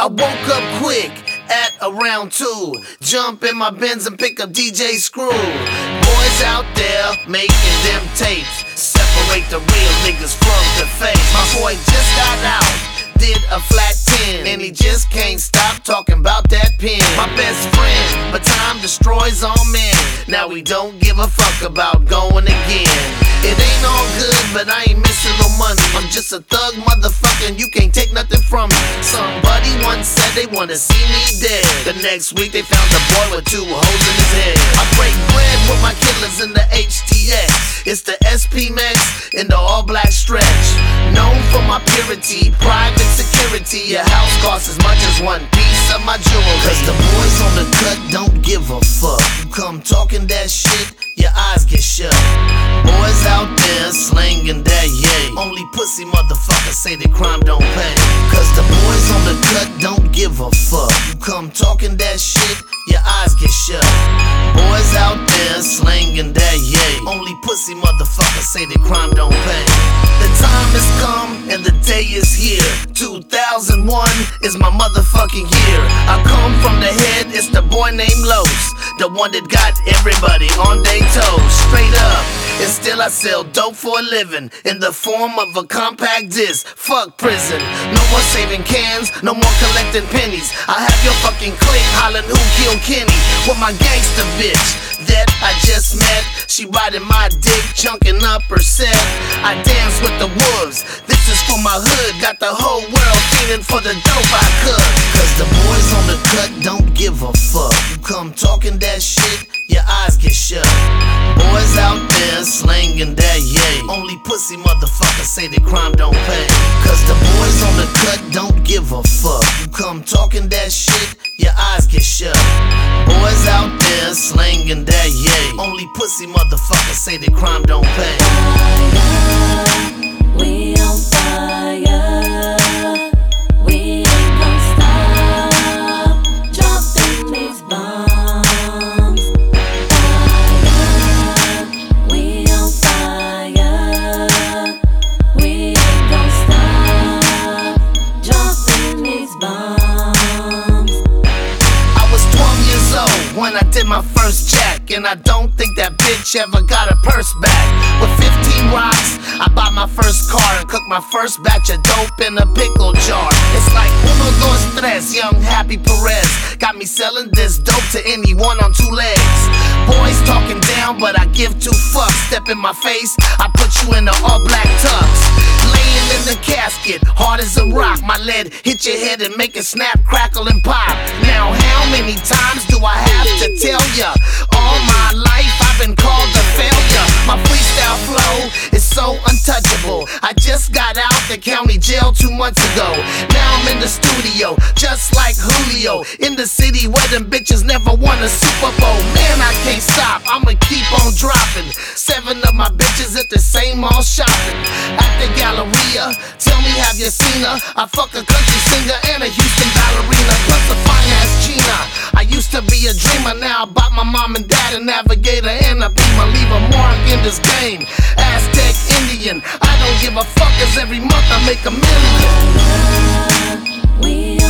woke up quick at around 2. Jump in my Benz and pick up DJ Screw. Boys out there making them tapes. Separate the real niggas from the fake. My boy just got out, did a flat 10, and he just can't stop talking about that pen. My best friend, but time destroys all men. Now we don't give a fuck about going again. It ain't all good, but I ain't missing no money. I'm just a thug motherfucker and you can't take nothing from me. Somebody once said they wanna see me dead. The next week they found a boy with 2 holes in his head. I break bread with my killers in the HTX. It's the SP Max in the all-black stretch. Known for my purity, private security. Your house costs as much as one piece of my jewelry. Cause the boys on the cut don't give a fuck. You come talking that shit, your eyes get shut. Boys out there slanging that yay. Only pussy motherfuckers say that crime don't pay. Cause the boys on the cut don't give a fuck. You come talking that shit, your eyes get shut. Boys out there slanging that yay. Only pussy motherfuckers say that crime don't pay. The time has come and the day is here. 2001 is my motherfucking year. I come from the head, it's the boy named Los, the one that got everybody on their toes. Straight up, and still I sell dope for a living in the form of a compact disc. Fuck prison, no more saving cans, no more collecting pennies. I have your fucking clique hollering who killed Kenny with my gangster bitch that I just met. She riding my dick, chunking up her set. I dance with the wolves, this is for my hood. Got the whole world feeling for the dope I could. Cause the boys on the cut don't give a fuck. You come talking that shit, your eyes get shut. Boys out there slanging that yay. Only pussy motherfuckers say that crime don't pay. Cause the boys on the cut don't give a fuck. You come talking that shit, your eyes get shut. Boys out there slanging that yay. Only pussy motherfuckers say that crime don't pay. Fire, we on fire. We ain't gon' stop dropping these bombs. Fire, we on fire. We ain't gon' stop dropping these bombs. I was 12 years old when I did my first jack, and I don't think that bitch ever got her purse back. With 15 rocks, I bought my first car and cooked my first batch of dope in a pickle jar. It's like uno, dos, tres, young Happy Perez got me selling this dope to anyone on 2 legs. Boys talking down, but I give 2 fucks. Step in my face, I put you in the all-black tux. Laying in the casket, hard as a rock. My lead hit your head and make it snap, crackle, and pop. Now how many times do I have to tell ya? All my life I've been called a failure. My freestyle flow is so untouchable. I just got out the county jail 2 months ago. Now I'm in the studio, just like Julio. In the city where them bitches never won a Super Bowl. Man, I can't stop, I'ma keep on dropping. 7 of my bitches at the same mall shopping. At the Galleria, tell me have you seen her? I fuck a country singer and a Houston ballerina, plus a fine ass Gina. I used to be a dreamer, now I bought my mom and dad a Navigator and a Beamer. Leave a mark in this game, Aztec Indian. I don't give a fuck, cause every month I make $1 million. We